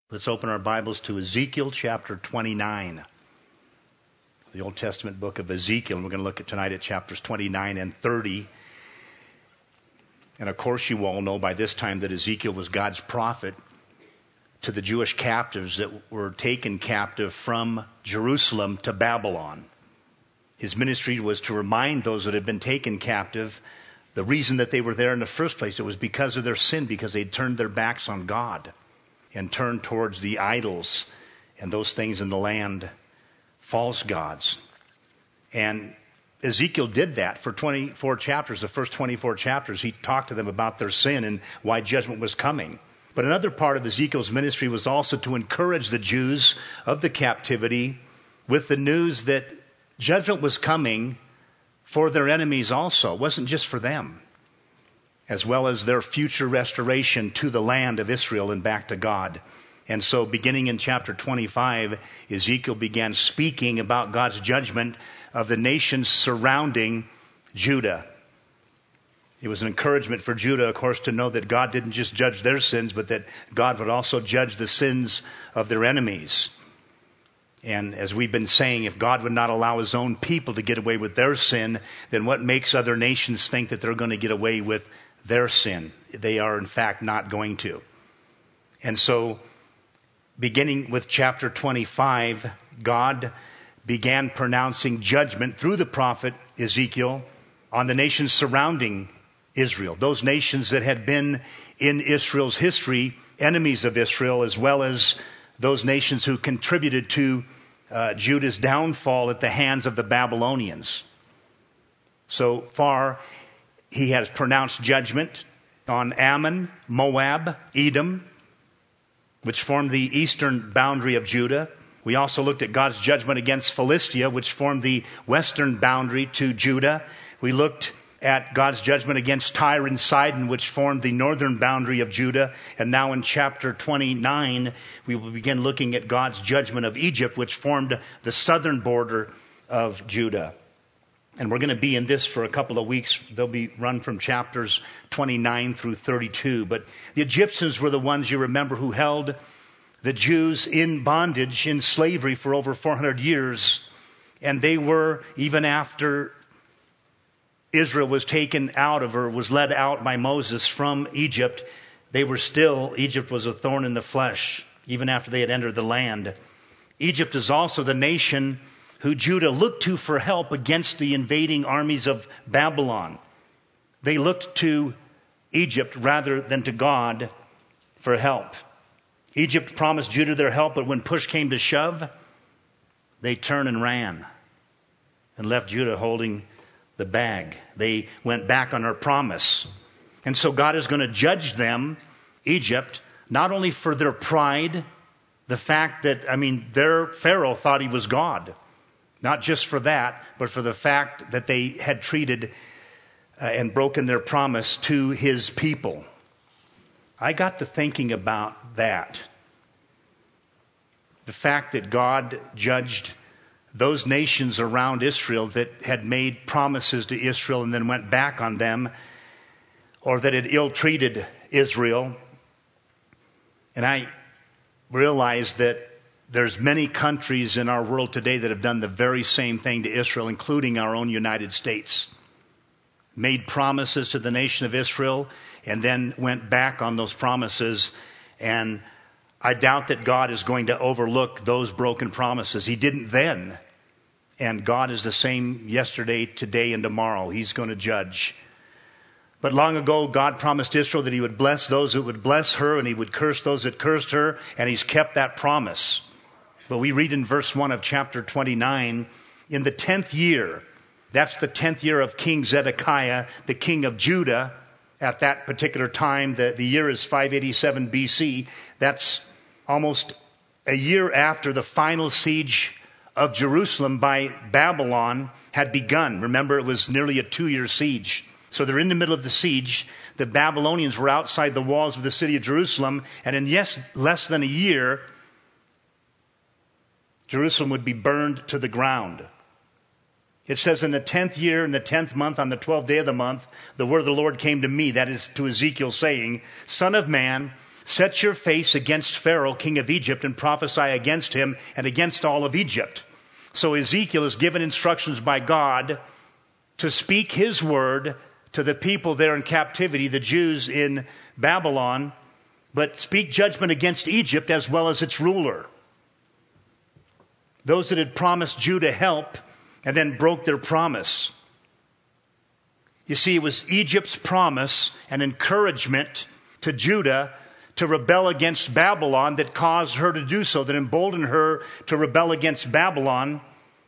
Let's open our Bibles to Ezekiel chapter 29, the Old Testament book of Ezekiel. And we're going to look at tonight at chapters 29 and 30. And of course you all know by this time that Ezekiel was God's prophet to the Jewish captives that were taken captive from Jerusalem to Babylon. His ministry was to remind those that had been taken captive the reason that they were there in the first place. It was because of their sin, because they'd turned their backs on God and turned towards the idols and those things in the land, false gods. And Ezekiel did that for 24 chapters. The first 24 chapters, he talked to them about their sin and why judgment was coming. But another part of Ezekiel's ministry was also to encourage the Jews of the captivity with the news that judgment was coming for their enemies also. It wasn't just for them, as well as their future restoration to the land of Israel and back to God. And so beginning in chapter 25, Ezekiel began speaking about God's judgment of the nations surrounding Judah. It was an encouragement for Judah, of course, to know that God didn't just judge their sins, but that God would also judge the sins of their enemies. And as we've been saying, if God would not allow his own people to get away with their sin, then what makes other nations think that they're going to get away with their sin? They are, in fact, not going to. And so, beginning with chapter 25, God began pronouncing judgment through the prophet Ezekiel on the nations surrounding Israel, those nations that had been in Israel's history enemies of Israel, as well as those nations who contributed to Judah's downfall at the hands of the Babylonians. So far, he has pronounced judgment on Ammon, Moab, Edom, which formed the eastern boundary of Judah. We also looked at God's judgment against Philistia, which formed the western boundary to Judah. We looked at God's judgment against Tyre and Sidon, which formed the northern boundary of Judah. And now in chapter 29, we will begin looking at God's judgment of Egypt, which formed the southern border of Judah. And we're going to be in this for a couple of weeks. They'll be run from chapters 29 through 32. But the Egyptians were the ones, you remember, who held the Jews in bondage, in slavery for over 400 years. And they were, even after Israel was taken out of, or was led out by Moses from Egypt, Egypt was a thorn in the flesh, even after they had entered the land. Egypt is also the nation who Judah looked to for help against the invading armies of Babylon. They looked to Egypt rather than to God for help. Egypt promised Judah their help, but when push came to shove, they turned and ran and left Judah holding the bag. They went back on their promise. And so God is going to judge them, Egypt, not only for their pride, the fact that, their Pharaoh thought he was God. Not just for that, but for the fact that they had treated and broken their promise to his people. I got to thinking about that. The fact that God judged those nations around Israel that had made promises to Israel and then went back on them, or that had ill-treated Israel. And I realized that there's many countries in our world today that have done the very same thing to Israel, including our own United States. Made promises to the nation of Israel and then went back on those promises. And I doubt that God is going to overlook those broken promises. He didn't then. And God is the same yesterday, today, and tomorrow. He's going to judge. But long ago, God promised Israel that he would bless those that would bless her, and he would curse those that cursed her, and he's kept that promise. But we read in verse 1 of chapter 29, in the 10th year, that's the 10th year of King Zedekiah, the king of Judah. At that particular time, the year is 587 BC. That's almost a year after the final siege of Jerusalem by Babylon had begun. Remember, it was nearly a 2-year siege. So they're in the middle of the siege. The Babylonians were outside the walls of the city of Jerusalem. And in less than a year, Jerusalem would be burned to the ground. It says, in the 10th year, in the 10th month, on the 12th day of the month, the word of the Lord came to me, that is to Ezekiel, saying, Son of man, Set your face against Pharaoh, king of Egypt, and prophesy against him and against all of Egypt. So Ezekiel is given instructions by God to speak his word to the people there in captivity, the Jews in Babylon, but speak judgment against Egypt as well as its ruler. Those that had promised Judah help and then broke their promise. You see, it was Egypt's promise and encouragement to Judah to rebel against Babylon that caused her to do so, that emboldened her to rebel against Babylon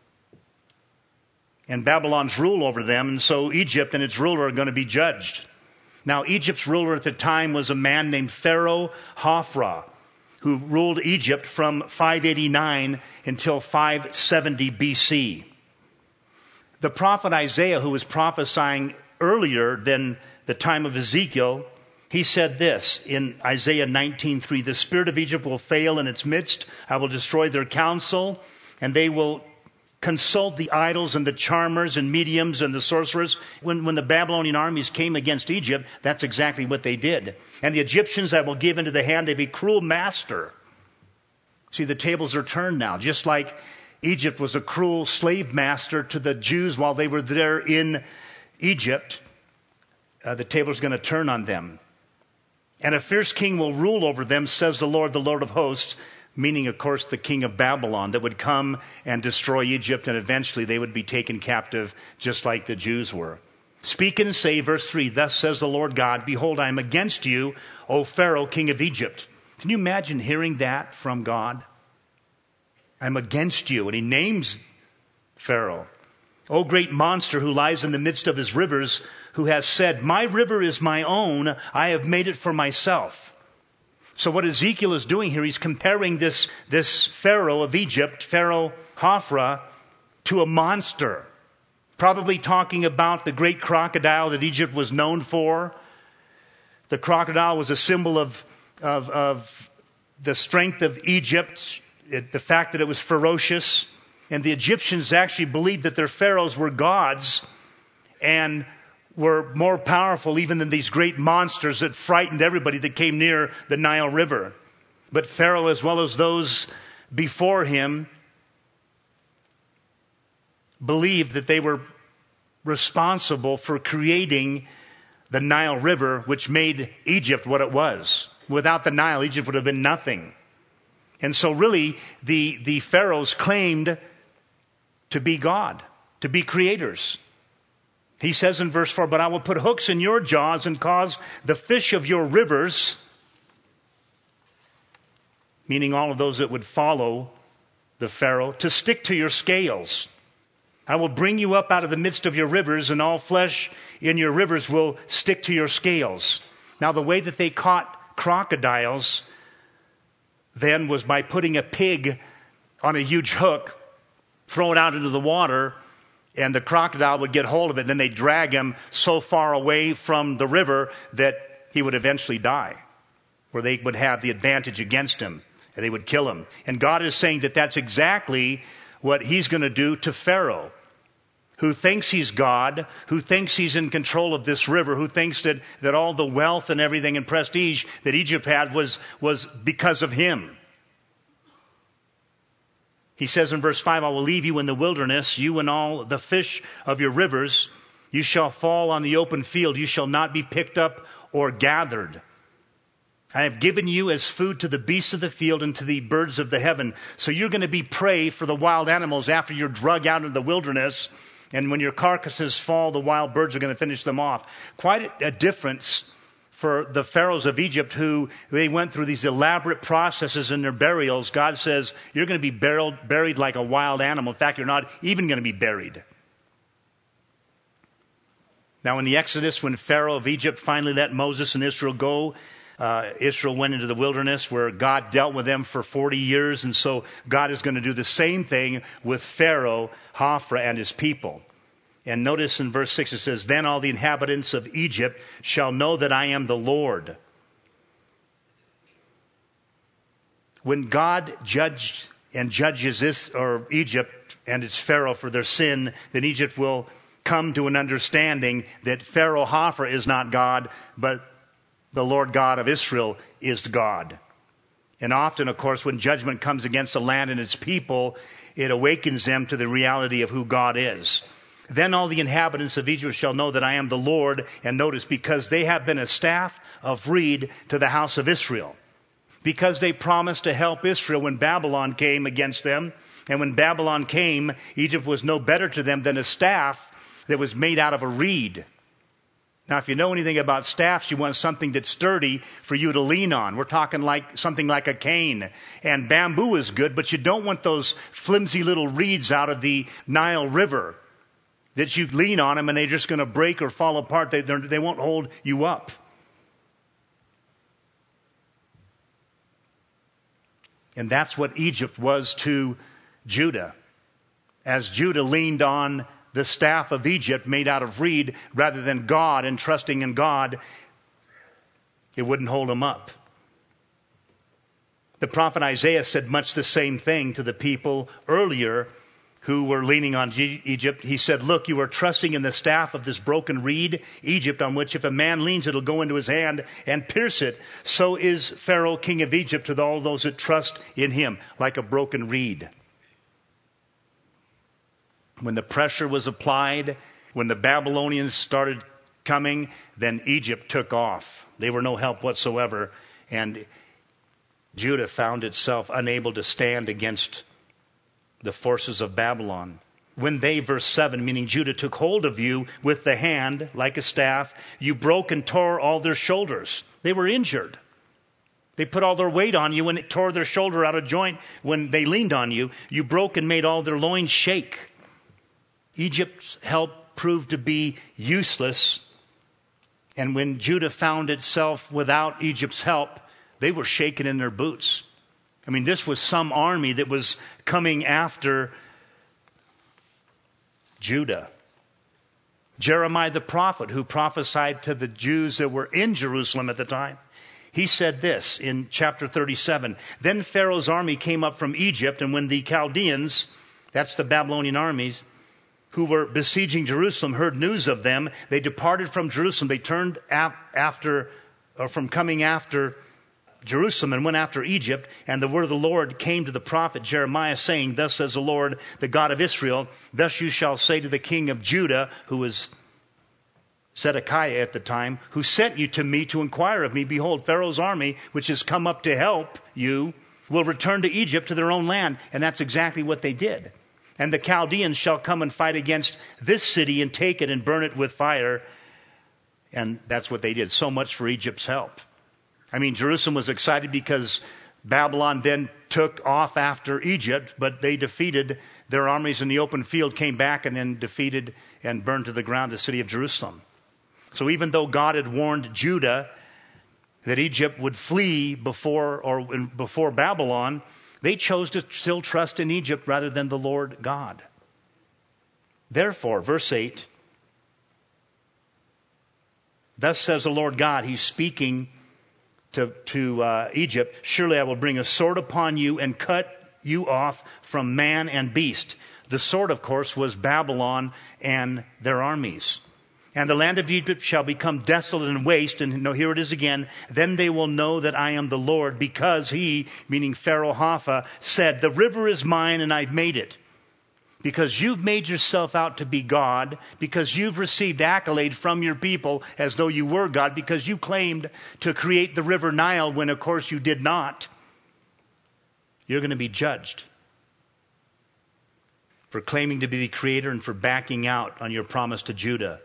and Babylon's rule over them. And so Egypt and its ruler are going to be judged. Now, Egypt's ruler at the time was a man named Pharaoh Hophra, who ruled Egypt from 589 until 570 BC. The prophet Isaiah, who was prophesying earlier than the time of Ezekiel, he said this in Isaiah 19:3, "The spirit of Egypt will fail in its midst. I will destroy their counsel, and they will consult the idols and the charmers and mediums and the sorcerers." When the Babylonian armies came against Egypt, that's exactly what they did. "And the Egyptians I will give into the hand of a cruel master." See, the tables are turned now. Just like Egypt was a cruel slave master to the Jews while they were there in Egypt, the table's going to turn on them. "And a fierce king will rule over them, says the Lord of hosts," meaning, of course, the king of Babylon that would come and destroy Egypt, and eventually they would be taken captive just like the Jews were. "Speak and say," verse 3, "Thus says the Lord God, behold, I am against you, O Pharaoh, king of Egypt." Can you imagine hearing that from God? "I'm against you." And he names Pharaoh. "O great monster who lies in the midst of his rivers, who has said, my river is my own, I have made it for myself." So what Ezekiel is doing here, he's comparing this Pharaoh of Egypt, Pharaoh Hophra, to a monster. Probably talking about the great crocodile that Egypt was known for. The crocodile was a symbol of the strength of Egypt, the fact that it was ferocious. And the Egyptians actually believed that their pharaohs were gods and were more powerful even than these great monsters that frightened everybody that came near the Nile River. But Pharaoh, as well as those before him, believed that they were responsible for creating the Nile River, which made Egypt what it was. Without the Nile, Egypt would have been nothing. And so really, the pharaohs claimed to be God, to be creators. He says in verse 4, "But I will put hooks in your jaws and cause the fish of your rivers," meaning all of those that would follow the Pharaoh, "to stick to your scales. I will bring you up out of the midst of your rivers, and all flesh in your rivers will stick to your scales." Now, the way that they caught crocodiles then was by putting a pig on a huge hook, throw it out into the water, and the crocodile would get hold of it. Then they'd drag him so far away from the river that he would eventually die, where they would have the advantage against him, and they would kill him. And God is saying that that's exactly what he's going to do to Pharaoh, who thinks he's God, who thinks he's in control of this river, who thinks that all the wealth and everything and prestige that Egypt had was because of him. He says in verse 5, "I will leave you in the wilderness, you and all the fish of your rivers. You shall fall on the open field. You shall not be picked up or gathered. I have given you as food to the beasts of the field and to the birds of the heaven." So you're going to be prey for the wild animals after you're drug out into the wilderness. And when your carcasses fall, the wild birds are going to finish them off. Quite a difference for the pharaohs of Egypt, who they went through these elaborate processes in their burials. God says, you're going to be buried like a wild animal. In fact, you're not even going to be buried. Now in the Exodus, when Pharaoh of Egypt finally let Moses and Israel go, Israel went into the wilderness where God dealt with them for 40 years. And so God is going to do the same thing with Pharaoh, Hophra, and his people. And notice in verse 6 it says, "Then all the inhabitants of Egypt shall know that I am the Lord." When God judged and judges Egypt and its Pharaoh for their sin, then Egypt will come to an understanding that Pharaoh Hophra is not God, but the Lord God of Israel is God. And often, of course, when judgment comes against the land and its people, it awakens them to the reality of who God is. Then all the inhabitants of Egypt shall know that I am the Lord. And notice, because they have been a staff of reed to the house of Israel. Because they promised to help Israel when Babylon came against them. And when Babylon came, Egypt was no better to them than a staff that was made out of a reed. Now, if you know anything about staffs, you want something that's sturdy for you to lean on. We're talking like something like a cane. And bamboo is good, but you don't want those flimsy little reeds out of the Nile River that you lean on them and they're just going to break or fall apart. They won't hold you up. And that's what Egypt was to Judah. As Judah leaned on the staff of Egypt made out of reed rather than God and trusting in God, it wouldn't hold them up. The prophet Isaiah said much the same thing to the people earlier who were leaning on Egypt. He said, look, you are trusting in the staff of this broken reed, Egypt, on which if a man leans, it'll go into his hand and pierce it. So is Pharaoh, king of Egypt, to all those that trust in him, like a broken reed. When the pressure was applied, when the Babylonians started coming, then Egypt took off. They were no help whatsoever. And Judah found itself unable to stand against the forces of Babylon. When they, verse 7, meaning Judah, took hold of you with the hand, like a staff, you broke and tore all their shoulders. They were injured. They put all their weight on you and it tore their shoulder out of joint when they leaned on you. You broke and made all their loins shake. Egypt's help proved to be useless. And when Judah found itself without Egypt's help, they were shaken in their boots. I mean, this was some army that was coming after Judah. Jeremiah the prophet, who prophesied to the Jews that were in Jerusalem at the time, he said this in chapter 37. Then Pharaoh's army came up from Egypt, and when the Chaldeans, that's the Babylonian armies, who were besieging Jerusalem, heard news of them, they departed from Jerusalem. They turned from coming after Jerusalem and went after Egypt. And the word of the Lord came to the prophet Jeremiah, saying, thus says the Lord, the God of Israel, thus you shall say to the king of Judah, who was Zedekiah at the time, who sent you to me to inquire of me, behold, Pharaoh's army, which has come up to help you, will return to Egypt, to their own land. And that's exactly what they did. And the Chaldeans shall come and fight against this city and take it and burn it with fire. And that's what they did. So much for Egypt's help. I mean, Jerusalem was excited because Babylon then took off after Egypt, but they defeated their armies in the open field, came back and then defeated and burned to the ground the city of Jerusalem. So even though God had warned Judah that Egypt would flee before Babylon, they chose to still trust in Egypt rather than the Lord God. Therefore, verse 8, thus says the Lord God, he's speaking to Egypt, surely I will bring a sword upon you and cut you off from man and beast. The sword, of course, was Babylon and their armies. And the land of Egypt shall become desolate and waste. And no, here it is again. Then they will know that I am the Lord, because he, meaning Pharaoh Hopha, said, the river is mine and I've made it. Because you've made yourself out to be God, because you've received accolade from your people as though you were God, because you claimed to create the river Nile when, of course, you did not. You're going to be judged for claiming to be the creator and for backing out on your promise to Judah.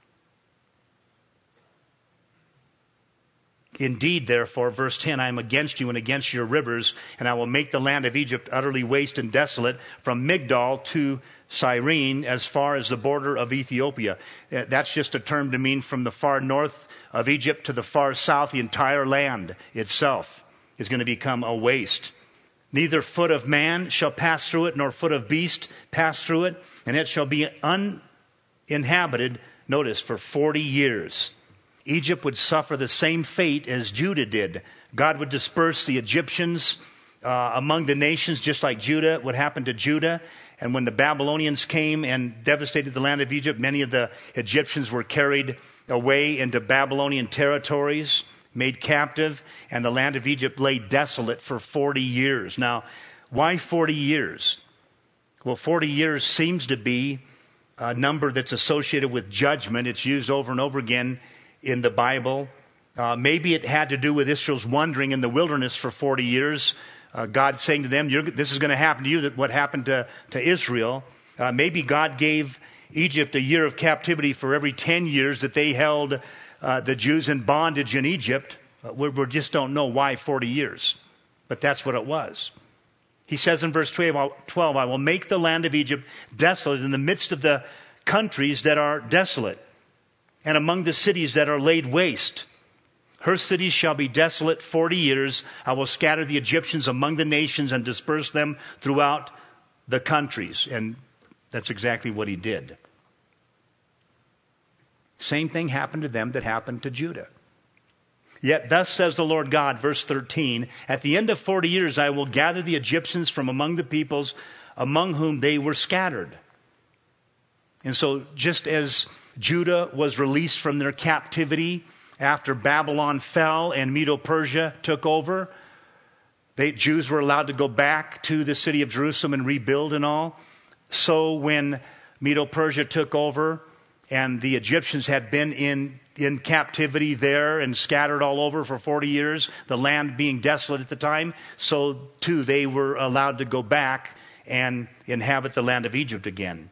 Indeed, therefore, verse 10, I am against you and against your rivers, and I will make the land of Egypt utterly waste and desolate, from Migdol to Cyrene, as far as the border of Ethiopia. That's just a term to mean from the far north of Egypt to the far south. The entire land itself is going to become a waste. Neither foot of man shall pass through it, nor foot of beast pass through it, and it shall be uninhabited, notice, for 40 years. Egypt would suffer the same fate as Judah did. God would disperse the Egyptians among the nations, just like Judah would happen to Judah. And when the Babylonians came and devastated the land of Egypt, many of the Egyptians were carried away into Babylonian territories. made captive, and the land of Egypt lay desolate for 40 years. Now, why 40 years? Well, 40 years seems to be a number that's associated with judgment. It's used over and over again in the Bible. Maybe it had to do with Israel's wandering in the wilderness for 40 years. God saying to them, this is going to happen to you, that what happened to Israel. Maybe God gave Egypt a year of captivity for every 10 years that they held the Jews in bondage in Egypt. We just don't know why 40 years. But that's what it was. He says in verse 12, I will make the land of Egypt desolate in the midst of the countries that are desolate, and among the cities that are laid waste. Her cities shall be desolate 40 years. I will scatter the Egyptians among the nations and disperse them throughout the countries. And that's exactly what he did. Same thing happened to them that happened to Judah. Yet thus says the Lord God, verse 13, at the end of 40 years I will gather the Egyptians from among the peoples among whom they were scattered. And so just as Judah was released from their captivity after Babylon fell and Medo-Persia took over, Jews were allowed to go back to the city of Jerusalem and rebuild and all. So when Medo-Persia took over and the Egyptians had been in captivity there and scattered all over for 40 years, the land being desolate at the time, so too they were allowed to go back and inhabit the land of Egypt again.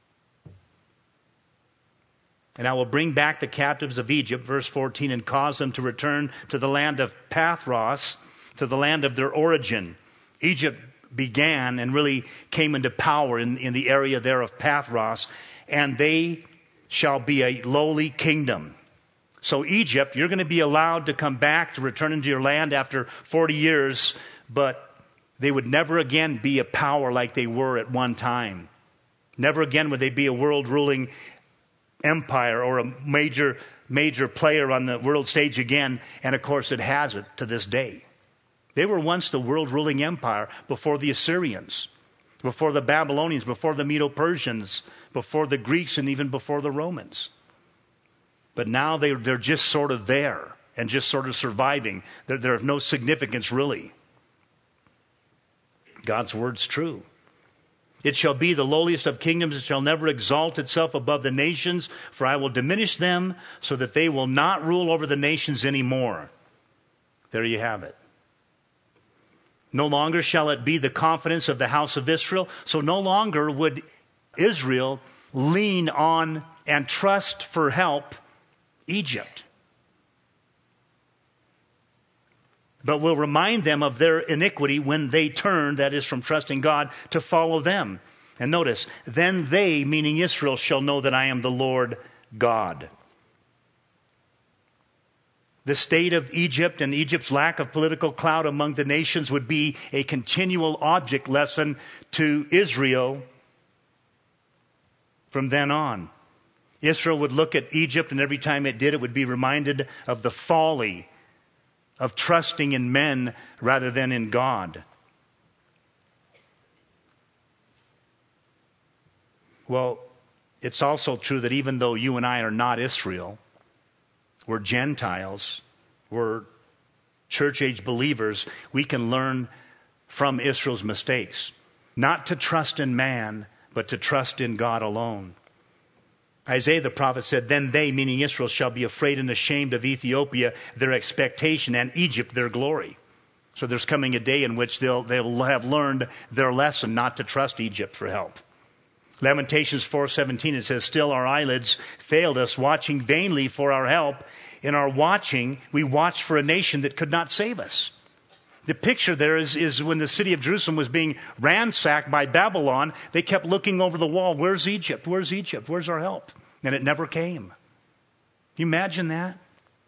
And I will bring back the captives of Egypt, verse 14, and cause them to return to the land of Pathros, to the land of their origin. Egypt began and really came into power in the area there of Pathros, and they shall be a lowly kingdom. So Egypt, you're going to be allowed to come back to return into your land after 40 years, but they would never again be a power like they were at one time. Never again would they be a world-ruling empire or a major player on the world stage again, and of course it has it to this day. They were once the world-ruling empire before the Assyrians, before the Babylonians, before the Medo-Persians, before the Greeks, and even before the Romans. But now they're just sort of there and just sort of surviving. They're of no significance, really. God's word's true. It shall be the lowliest of kingdoms. It shall never exalt itself above the nations, for I will diminish them so that they will not rule over the nations anymore. There you have it. No longer shall it be the confidence of the house of Israel. So no longer would Israel lean on and trust for help Egypt, but will remind them of their iniquity when they turn, that is, from trusting God, to follow them. And notice, then they, meaning Israel, shall know that I am the Lord God. The state of Egypt and Egypt's lack of political clout among the nations would be a continual object lesson to Israel from then on. Israel would look at Egypt, and every time it did, it would be reminded of the folly of trusting in men rather than in God. Well, it's also true that even though you and I are not Israel, we're Gentiles, we're church-age believers, we can learn from Israel's mistakes. Not to trust in man, but to trust in God alone. Isaiah the prophet said, then they, meaning Israel, shall be afraid and ashamed of Ethiopia, their expectation, and Egypt, their glory. So there's coming a day in which they'll have learned their lesson not to trust Egypt for help. Lamentations 4:17, it says, still our eyelids failed us, watching vainly for our help. In our watching, we watched for a nation that could not save us. The picture there is when the city of Jerusalem was being ransacked by Babylon, they kept looking over the wall. Where's Egypt? Where's Egypt? Where's our help? And it never came. Can you imagine that?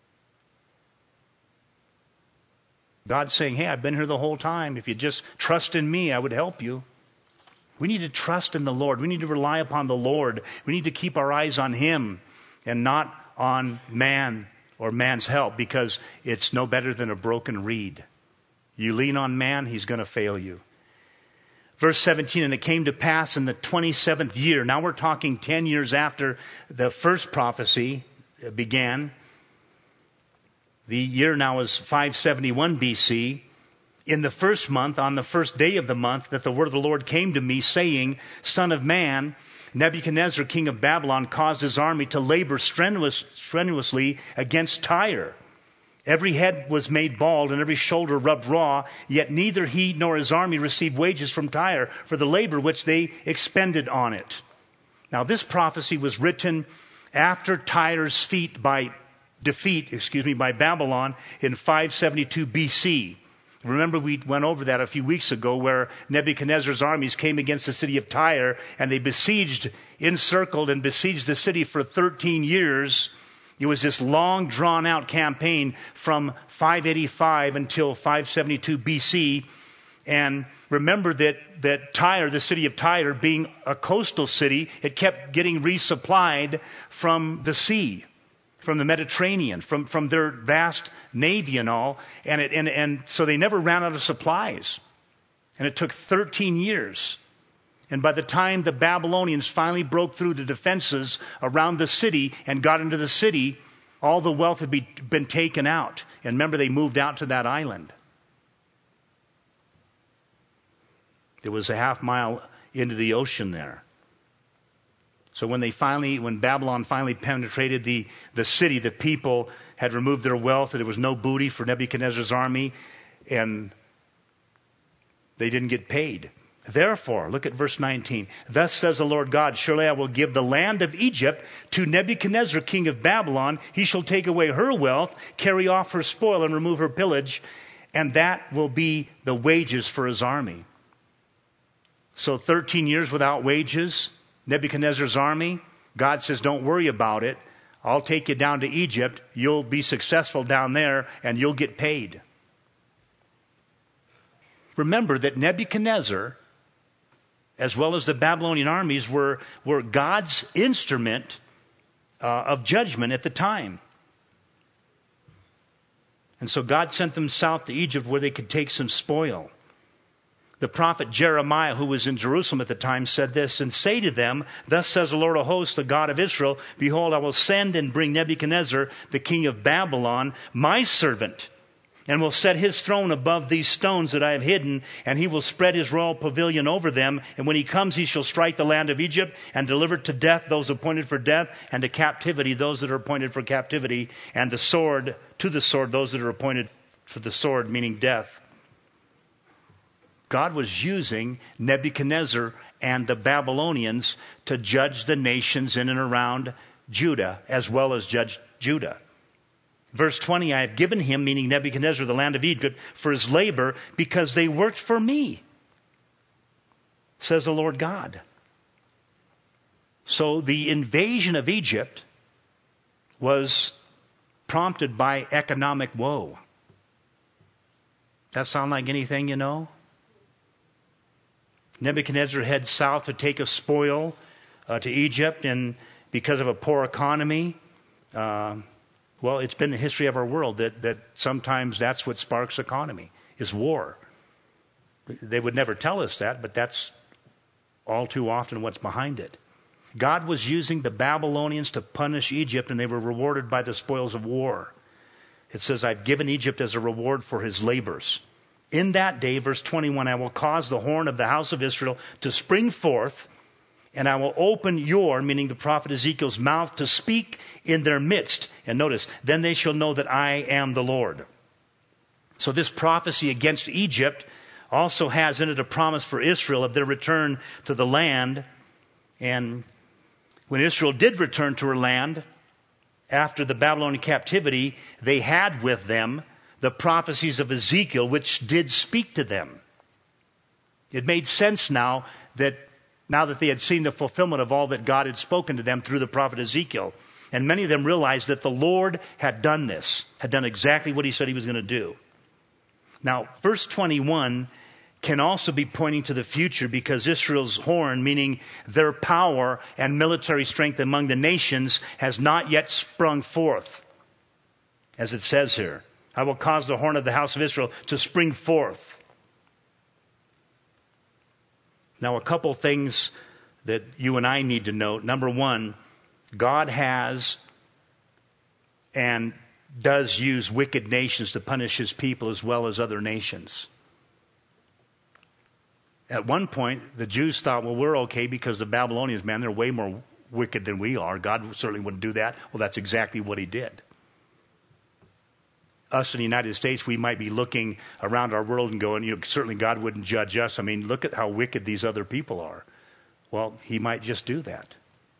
God's saying, hey, I've been here the whole time. If you just trust in me, I would help you. We need to trust in the Lord. We need to rely upon the Lord. We need to keep our eyes on Him and not on man or man's help, because it's no better than a broken reed. You lean on man, he's going to fail you. Verse 17, and it came to pass in the 27th year. Now we're talking 10 years after the first prophecy began. The year now is 571 BC. In the first month, on the first day of the month, that the word of the Lord came to me, saying, Son of man, Nebuchadnezzar, king of Babylon, caused his army to labor strenuously against Tyre. Every head was made bald and every shoulder rubbed raw, yet neither he nor his army received wages from Tyre for the labor which they expended on it. Now this prophecy was written after Tyre's defeat by Babylon in 572 BC. Remember, we went over that a few weeks ago, where Nebuchadnezzar's armies came against the city of Tyre, and they encircled and besieged the city for 13 years. It was this long, drawn-out campaign from 585 until 572 BC. And remember that Tyre, the city of Tyre, being a coastal city, it kept getting resupplied from the sea, from the Mediterranean, from their vast navy and all. And so they never ran out of supplies. And it took 13 years. And by the time the Babylonians finally broke through the defenses around the city and got into the city, all the wealth had been taken out. And remember, they moved out to that island. It was a half mile into the ocean there. So when Babylon finally penetrated the city, the people had removed their wealth, and there was no booty for Nebuchadnezzar's army, and they didn't get paid. Therefore, look at verse 19. Thus says the Lord God, surely I will give the land of Egypt to Nebuchadnezzar, king of Babylon. He shall take away her wealth, carry off her spoil, and remove her pillage, and that will be the wages for his army. So 13 years without wages, Nebuchadnezzar's army, God says, don't worry about it. I'll take you down to Egypt. You'll be successful down there, and you'll get paid. Remember that Nebuchadnezzar, as well as the Babylonian armies, were God's instrument of judgment at the time. And so God sent them south to Egypt where they could take some spoil. The prophet Jeremiah, who was in Jerusalem at the time, said this, and say to them, thus says the Lord of hosts, the God of Israel, behold, I will send and bring Nebuchadnezzar, the king of Babylon, my servant, and will set his throne above these stones that I have hidden, and he will spread his royal pavilion over them. And when he comes, he shall strike the land of Egypt and deliver to death those appointed for death, and to captivity those that are appointed for captivity, and to the sword those that are appointed for the sword, meaning death. God was using Nebuchadnezzar and the Babylonians to judge the nations in and around Judah, as well as judge Judah. Verse 20, I have given him, meaning Nebuchadnezzar, the land of Egypt, for his labor, because they worked for me, says the Lord God. So the invasion of Egypt was prompted by economic woe. That sound like anything you know? Nebuchadnezzar heads south to take a spoil to Egypt, and because of a poor economy, well, it's been the history of our world that sometimes that's what sparks economy, is war. They would never tell us that, but that's all too often what's behind it. God was using the Babylonians to punish Egypt, and they were rewarded by the spoils of war. It says, I've given Egypt as a reward for his labors. In that day, verse 21, I will cause the horn of the house of Israel to spring forth, and I will open your, meaning the prophet Ezekiel's mouth, to speak in their midst. And notice, then they shall know that I am the Lord. So this prophecy against Egypt also has in it a promise for Israel of their return to the land. And when Israel did return to her land, after the Babylonian captivity, they had with them the prophecies of Ezekiel, which did speak to them. It made sense now that they had seen the fulfillment of all that God had spoken to them through the prophet Ezekiel. And many of them realized that the Lord had done this, had done exactly what he said he was going to do. Now, verse 21 can also be pointing to the future, because Israel's horn, meaning their power and military strength among the nations, has not yet sprung forth, as it says here. I will cause the horn of the house of Israel to spring forth. Now, a couple things that you and I need to note. Number one, God has and does use wicked nations to punish his people as well as other nations. At one point, the Jews thought, well, we're okay because the Babylonians, man, they're way more wicked than we are. God certainly wouldn't do that. Well, that's exactly what he did. Us in the United States, we might be looking around our world and going, certainly God wouldn't judge us. I mean, look at how wicked these other people are. Well, he might just do that.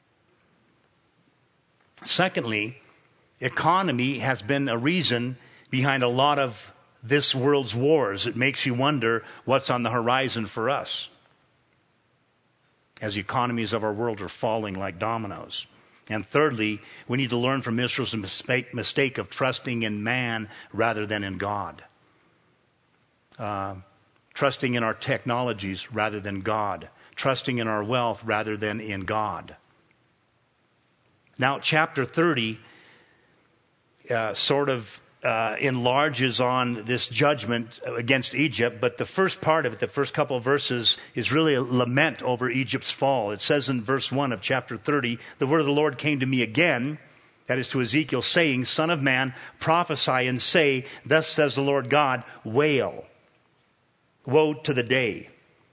Secondly, economy has been a reason behind a lot of this world's wars. It makes you wonder what's on the horizon for us as the economies of our world are falling like dominoes. And thirdly, we need to learn from Israel's mistake of trusting in man rather than in God. Trusting in our technologies rather than God. Trusting in our wealth rather than in God. Now, chapter 30 enlarges on this judgment against Egypt, but the first part of it, the first couple of verses, is really a lament over Egypt's fall. It says in verse 1 of chapter 30, the word of the Lord came to me again, that is to Ezekiel, saying, Son of man, prophesy and say, thus says the Lord God, wail. Woe to the day.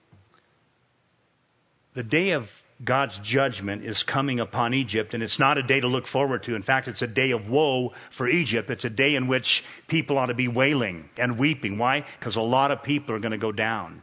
The day of God's judgment is coming upon Egypt, and it's not a day to look forward to. In fact, it's a day of woe for Egypt. It's a day in which people ought to be wailing and weeping. Why? Because a lot of people are going to go down.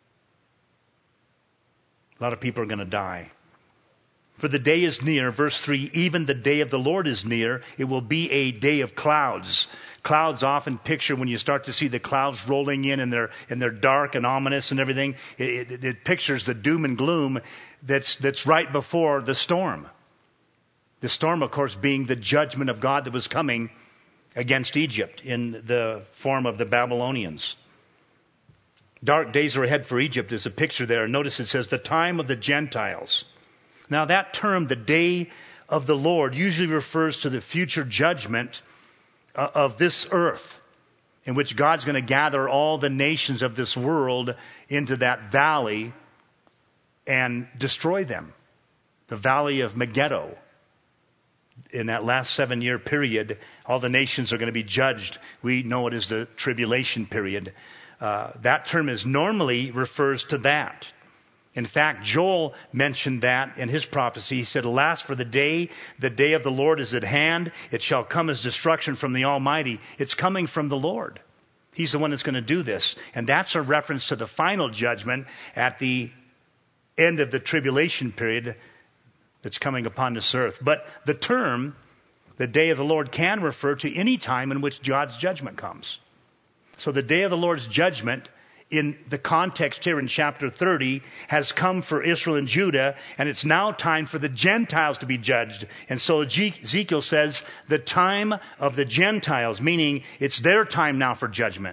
A lot of people are going to die. For the day is near, verse 3, even the day of the Lord is near. It will be a day of clouds. Clouds often picture, when you start to see the clouds rolling in and they're dark and ominous and everything, it pictures the doom and gloom that's right before the storm. The storm, of course, being the judgment of God that was coming against Egypt in the form of the Babylonians. Dark days are ahead for Egypt is a picture there. Notice it says the time of the Gentiles. Now that term, the day of the Lord, usually refers to the future judgment of this earth, in which God's going to gather all the nations of this world into that valley and destroy them. The valley of Megiddo. In that last 7-year period, all the nations are going to be judged. We know it as the tribulation period. That term normally refers to that. In fact, Joel mentioned that in his prophecy. He said, alas, for the day of the Lord is at hand. It shall come as destruction from the Almighty. It's coming from the Lord. He's the one that's going to do this. And that's a reference to the final judgment at the end of the tribulation period that's coming upon this earth. But the term, the day of the Lord, can refer to any time in which God's judgment comes. So the day of the Lord's judgment, in the context here in chapter 30, has come for Israel and Judah, and it's now time for the Gentiles to be judged. And so Ezekiel says the time of the Gentiles, meaning it's their time now for judgment.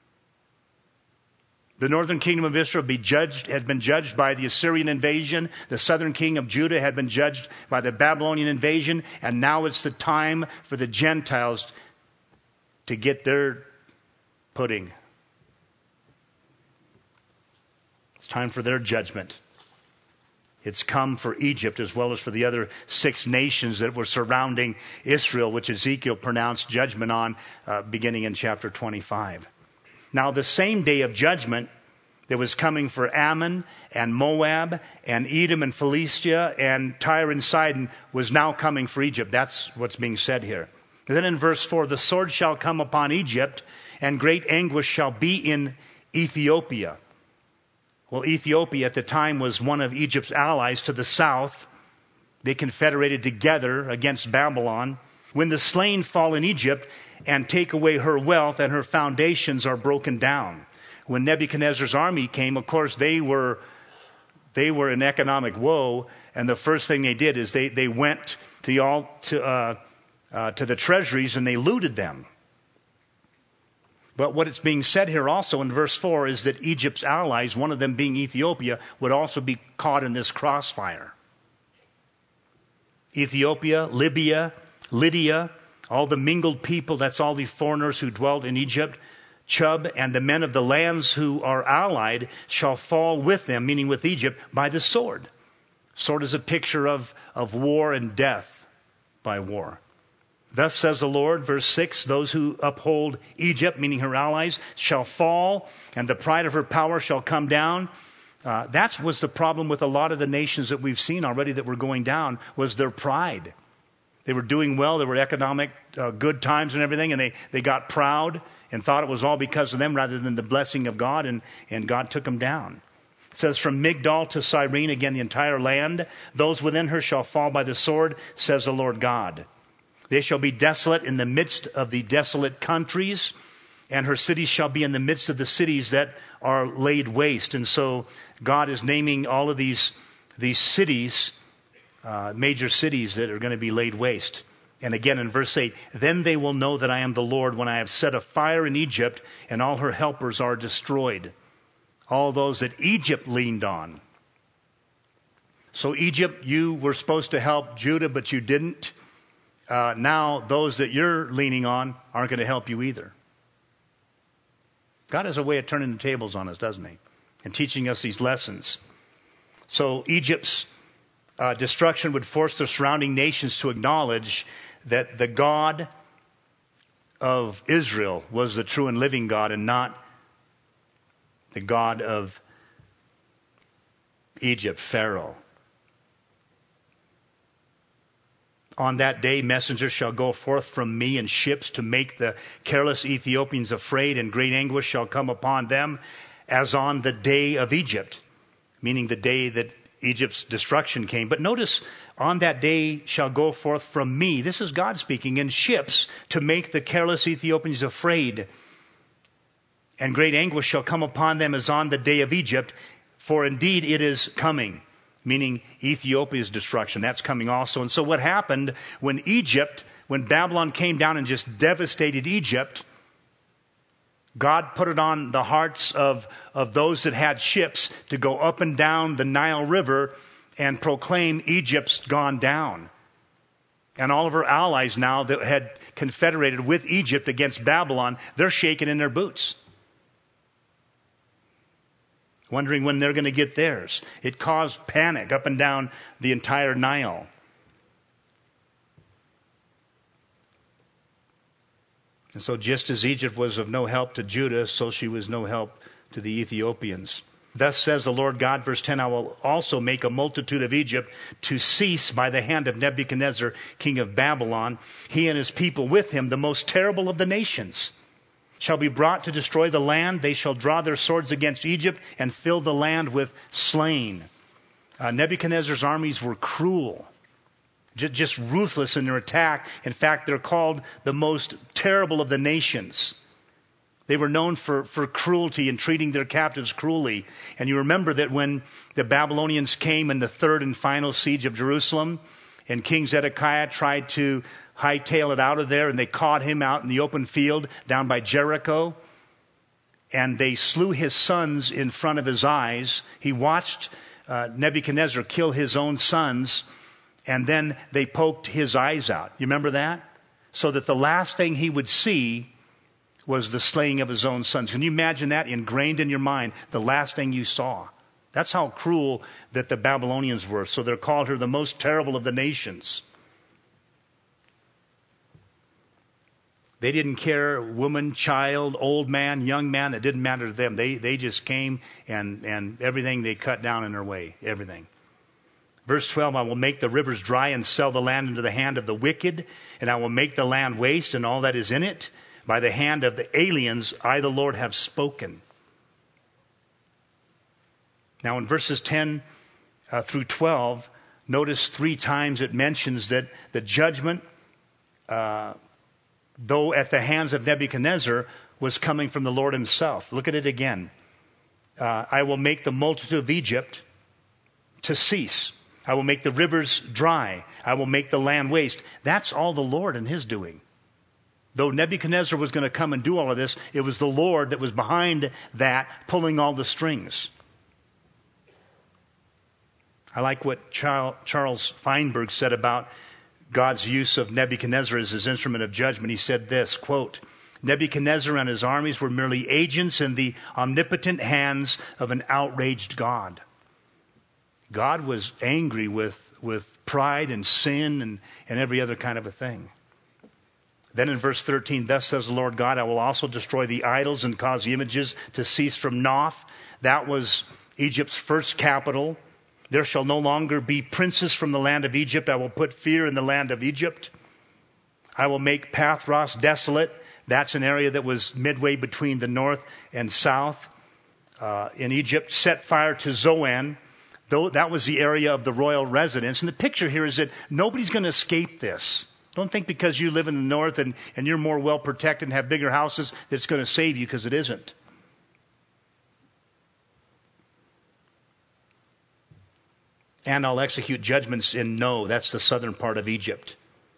The northern kingdom of Israel had been judged by the Assyrian invasion. The southern kingdom of Judah had been judged by the Babylonian invasion. And now it's the time for the Gentiles to get their pudding. It's time for their judgment. It's come for Egypt as well as for the other 6 nations that were surrounding Israel, which Ezekiel pronounced judgment on beginning in chapter 25. Now, the same day of judgment that was coming for Ammon and Moab and Edom and Philistia and Tyre and Sidon was now coming for Egypt. That's what's being said here. And then in verse 4, the sword shall come upon Egypt, and great anguish shall be in Ethiopia. Well, Ethiopia at the time was one of Egypt's allies to the south. They confederated together against Babylon. When the slain fall in Egypt and take away her wealth and her foundations are broken down. When Nebuchadnezzar's army came, of course, they were in economic woe, and the first thing they did is they went to the treasuries and they looted them. But what is being said here also in verse 4 is that Egypt's allies, one of them being Ethiopia, would also be caught in this crossfire. Ethiopia, Libya, Lydia, all the mingled people, that's all the foreigners who dwelt in Egypt, Chub, and the men of the lands who are allied shall fall with them, meaning with Egypt, by the sword. Sword is a picture of war and death by war. Thus says the Lord, verse 6, those who uphold Egypt, meaning her allies, shall fall, and the pride of her power shall come down. That was the problem with a lot of the nations that we've seen already that were going down, was their pride. They were doing well, there were economic good times and everything, and they got proud and thought it was all because of them rather than the blessing of God, and God took them down. It says, from Migdol to Cyrene, again the entire land, those within her shall fall by the sword, says the Lord God. They shall be desolate in the midst of the desolate countries, and her cities shall be in the midst of the cities that are laid waste. And so God is naming all of these cities, major cities that are going to be laid waste. And again in verse 8, then they will know that I am the Lord when I have set a fire in Egypt, and all her helpers are destroyed. All those that Egypt leaned on. So Egypt, you were supposed to help Judah, but you didn't. Now those that you're leaning on aren't going to help you either. God has a way of turning the tables on us, doesn't he? And teaching us these lessons. So Egypt's destruction would force the surrounding nations to acknowledge that the God of Israel was the true and living God, and not the God of Egypt, Pharaoh. On that day, messengers shall go forth from me in ships to make the careless Ethiopians afraid, and great anguish shall come upon them as on the day of Egypt, meaning the day that Egypt's destruction came. But notice, on that day shall go forth from me, this is God speaking, in ships to make the careless Ethiopians afraid, and great anguish shall come upon them as on the day of Egypt, for indeed it is coming. Meaning Ethiopia's destruction. That's coming also. And so what happened when Babylon came down and just devastated Egypt, God put it on the hearts of those that had ships to go up and down the Nile River and proclaim Egypt's gone down. And all of her allies now that had confederated with Egypt against Babylon, they're shaking in their boots, wondering when they're going to get theirs. It caused panic up and down the entire Nile. And so just as Egypt was of no help to Judah, so she was no help to the Ethiopians. Thus says the Lord God, verse 10, I will also make a multitude of Egypt to cease by the hand of Nebuchadnezzar, king of Babylon, he and his people with him, the most terrible of the nations. Shall be brought to destroy the land. They shall draw their swords against Egypt and fill the land with slain. Nebuchadnezzar's armies were cruel, just ruthless in their attack. In fact, they're called the most terrible of the nations. They were known for cruelty and treating their captives cruelly. And you remember that when the Babylonians came in the third and final siege of Jerusalem, and King Zedekiah tried to hightail it out of there, and they caught him out in the open field down by Jericho, and they slew his sons in front of his eyes. He watched Nebuchadnezzar kill his own sons, and then they poked his eyes out. You remember that? So that the last thing he would see was the slaying of his own sons. Can you imagine that ingrained in your mind, the last thing you saw? That's how cruel that the Babylonians were. So they're called her the most terrible of the nations. They didn't care, woman, child, old man, young man. It didn't matter to them. They just came and everything they cut down in their way, everything. Verse 12, I will make the rivers dry and sell the land into the hand of the wicked, and I will make the land waste and all that is in it. By the hand of the aliens, I, the Lord, have spoken. Now in verses 10 through 12, notice 3 times it mentions that the judgment, though at the hands of Nebuchadnezzar, was coming from the Lord himself. Look at it again. I will make the multitude of Egypt to cease. I will make the rivers dry. I will make the land waste. That's all the Lord and his doing. Though Nebuchadnezzar was going to come and do all of this, it was the Lord that was behind that, pulling all the strings. I like what Charles Feinberg said about God's use of Nebuchadnezzar as his instrument of judgment. He said this, quote, Nebuchadnezzar and his armies were merely agents in the omnipotent hands of an outraged God. God was angry with pride and sin and every other kind of a thing. Then in verse 13, thus says the Lord God, I will also destroy the idols and cause the images to cease from Noph. That was Egypt's first capital. There shall no longer be princes from the land of Egypt. I will put fear in the land of Egypt. I will make Pathros desolate. That's an area that was midway between the north and south in Egypt. Set fire to Zoan. Though that was the area of the royal residence. And the picture here is that nobody's going to escape this. Don't think because you live in the north and you're more well protected and have bigger houses that it's going to save you, because it isn't. And I'll execute judgments in No. That's the southern part of Egypt.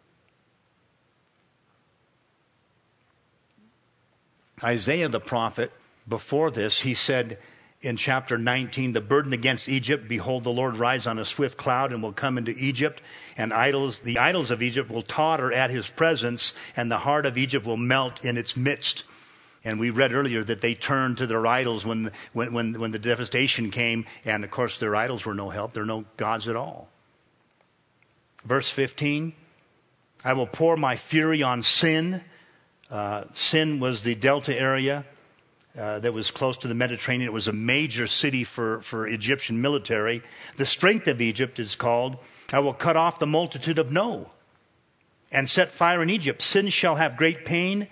Isaiah the prophet, before this, he said in chapter 19, the burden against Egypt, behold, the Lord rides on a swift cloud and will come into Egypt, and the idols of Egypt will totter at his presence, and the heart of Egypt will melt in its midst. And we read earlier that they turned to their idols when the devastation came, and of course their idols were no help. They're no gods at all. Verse 15, I will pour my fury on Sin. Sin was the delta area that was close to the Mediterranean. It was a major city for Egyptian military. The strength of Egypt is called, I will cut off the multitude of No and set fire in Egypt. Sin shall have great pain.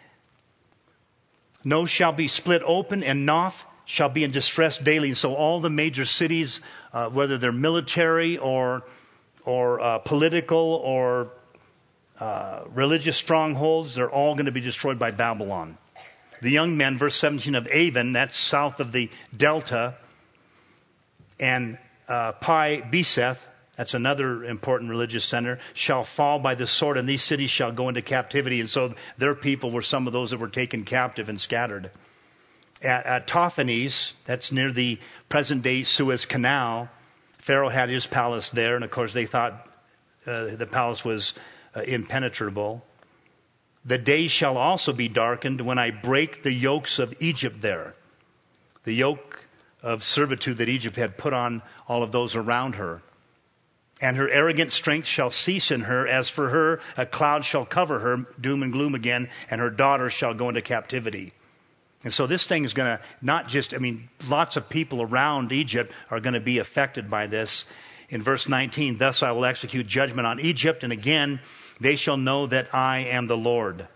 No shall be split open, and Noph shall be in distress daily. And so all the major cities, whether they're military or political or religious strongholds, they're all going to be destroyed by Babylon. The young men, verse 17 of Avon, that's south of the delta, and Pi Beseth, that's another important religious center, shall fall by the sword, and these cities shall go into captivity. And so their people were some of those that were taken captive and scattered. At Tophanes, that's near the present-day Suez Canal, Pharaoh had his palace there, and of course they thought the palace was impenetrable. The day shall also be darkened when I break the yokes of Egypt there. The yoke of servitude that Egypt had put on all of those around her. And her arrogant strength shall cease in her. As for her, a cloud shall cover her, doom and gloom again, and her daughter shall go into captivity. And so this thing is going to not just, lots of people around Egypt are going to be affected by this. In verse 19, thus I will execute judgment on Egypt, and again, they shall know that I am the Lord.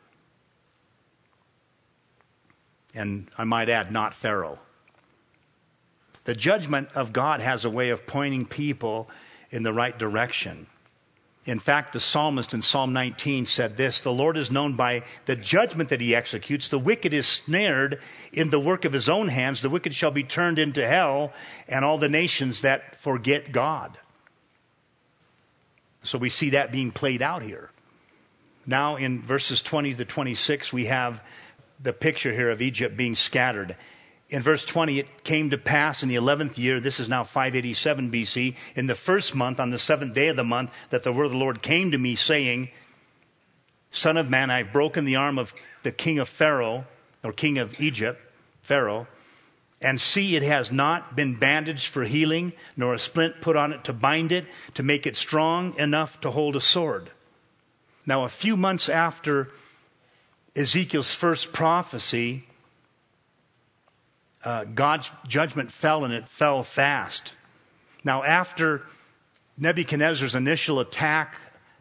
And I might add, not Pharaoh. The judgment of God has a way of pointing people in the right direction. In fact, the psalmist in Psalm 19 said this, the Lord is known by the judgment that he executes. The wicked is snared in the work of his own hands. The wicked shall be turned into hell, and all the nations that forget God. So we see that being played out here. Now in verses 20 to 26, we have the picture here of Egypt being scattered. In verse 20, it came to pass in the 11th year, this is now 587 BC, in the first month, on the 7th day of the month, that the word of the Lord came to me, saying, Son of man, I have broken the arm of the king of Pharaoh, or king of Egypt, Pharaoh, and see, it has not been bandaged for healing, nor a splint put on it to bind it, to make it strong enough to hold a sword. Now, a few months after Ezekiel's first prophecy, God's judgment fell, and it fell fast. Now, after Nebuchadnezzar's initial attack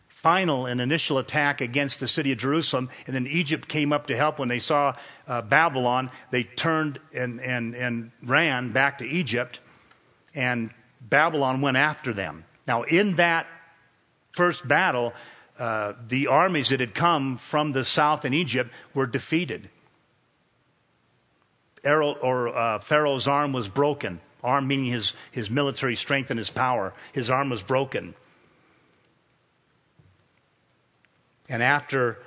against the city of Jerusalem, and then Egypt came up to help when they saw Babylon, they turned and ran back to Egypt, and Babylon went after them. Now, in that first battle, the armies that had come from the south in Egypt were defeated. Pharaoh's arm was broken. Arm meaning his military strength and his power. His arm was broken. And after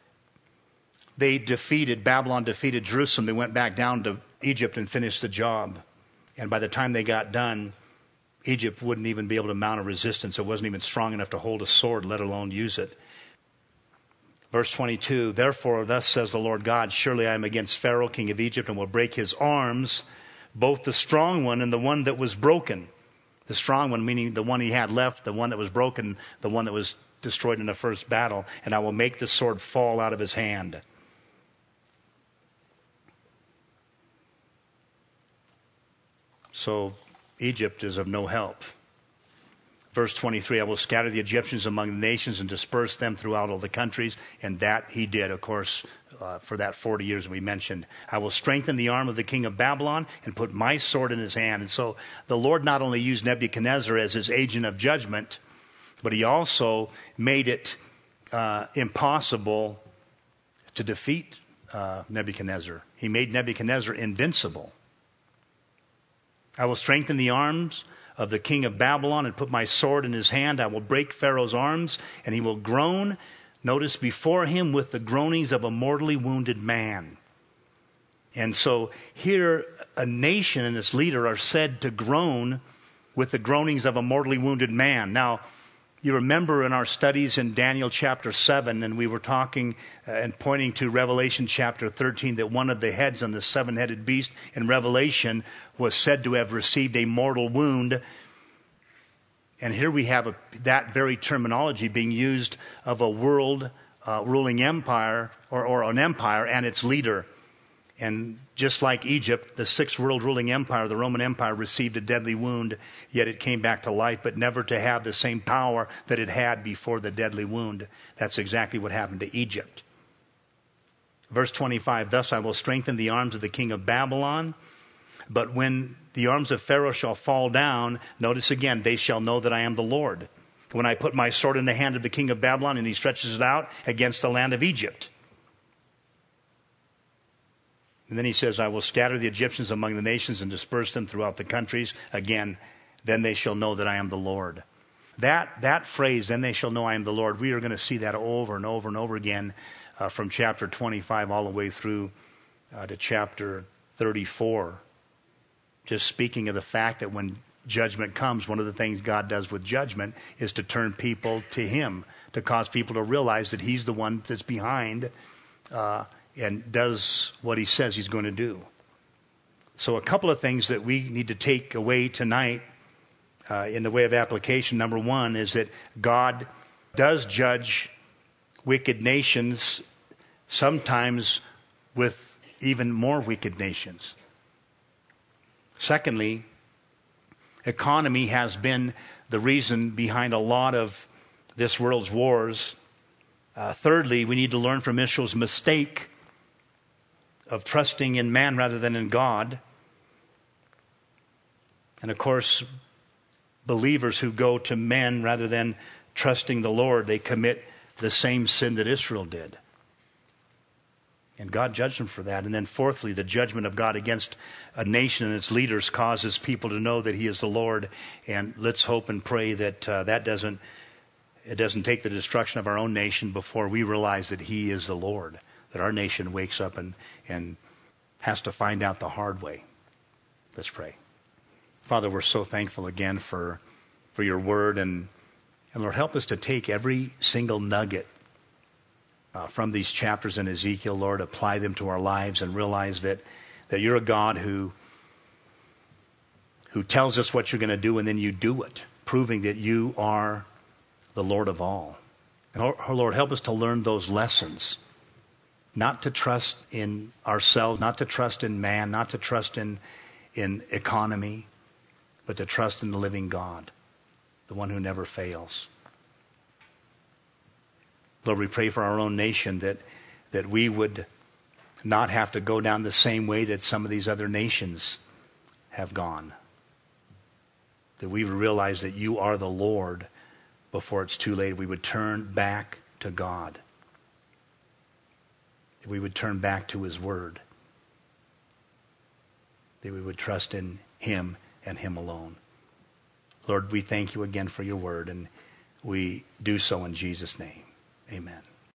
Babylon defeated Jerusalem, they went back down to Egypt and finished the job. And by the time they got done, Egypt wouldn't even be able to mount a resistance. It wasn't even strong enough to hold a sword, let alone use it. Verse 22, therefore, thus says the Lord God, surely I am against Pharaoh, king of Egypt, and will break his arms, both the strong one and the one that was broken. The strong one meaning the one he had left, the one that was broken, the one that was destroyed in the first battle, and I will make the sword fall out of his hand. So Egypt is of no help. Verse 23, I will scatter the Egyptians among the nations and disperse them throughout all the countries. And that he did, of course, for that 40 years we mentioned. I will strengthen the arm of the king of Babylon and put my sword in his hand. And so the Lord not only used Nebuchadnezzar as his agent of judgment, but he also made it impossible to defeat Nebuchadnezzar. He made Nebuchadnezzar invincible. I will strengthen the arms of the king of Babylon and put my sword in his hand. I will break Pharaoh's arms, and he will groan, notice, before him with the groanings of a mortally wounded man. And so here a nation and its leader are said to groan with the groanings of a mortally wounded man. Now, you remember in our studies in Daniel chapter 7, and we were talking and pointing to Revelation chapter 13, that one of the heads on the seven-headed beast in Revelation was said to have received a mortal wound. And here we have that very terminology being used of a world ruling empire or an empire and its leader. And just like Egypt, the sixth world ruling empire, the Roman Empire, received a deadly wound, yet it came back to life, but never to have the same power that it had before the deadly wound. That's exactly what happened to Egypt. Verse 25, thus I will strengthen the arms of the king of Babylon, but when the arms of Pharaoh shall fall down, notice again, they shall know that I am the Lord. When I put my sword in the hand of the king of Babylon and he stretches it out against the land of Egypt. And then he says, I will scatter the Egyptians among the nations and disperse them throughout the countries. Again, then they shall know that I am the Lord. That phrase, then they shall know I am the Lord, we are going to see that over and over and over again from chapter 25 all the way through to chapter 34. Just speaking of the fact that when judgment comes, one of the things God does with judgment is to turn people to him, to cause people to realize that he's the one that's behind and does what he says he's going to do. So a couple of things that we need to take away tonight in the way of application. Number one is that God does judge wicked nations, sometimes with even more wicked nations. Secondly, economy has been the reason behind a lot of this world's wars. Thirdly, we need to learn from Israel's mistake of trusting in man rather than in God. And of course, believers who go to men rather than trusting the Lord, they commit the same sin that Israel did. And God judged them for that. And then fourthly, the judgment of God against a nation and its leaders causes people to know that he is the Lord. And let's hope and pray that it doesn't take the destruction of our own nation before we realize that he is the Lord. That our nation wakes up and has to find out the hard way. Let's pray. Father, we're so thankful again for your word. And Lord, help us to take every single nugget from these chapters in Ezekiel, Lord, apply them to our lives and realize that you're a God who tells us what you're going to do and then you do it, proving that you are the Lord of all. And Lord, help us to learn those lessons. Not to trust in ourselves, not to trust in man, not to trust in economy, but to trust in the living God, the one who never fails. Lord, we pray for our own nation that we would not have to go down the same way that some of these other nations have gone. That we would realize that you are the Lord before it's too late. We would turn back to God. That we would turn back to his word. That we would trust in him and him alone. Lord, we thank you again for your word, and we do so in Jesus' name. Amen.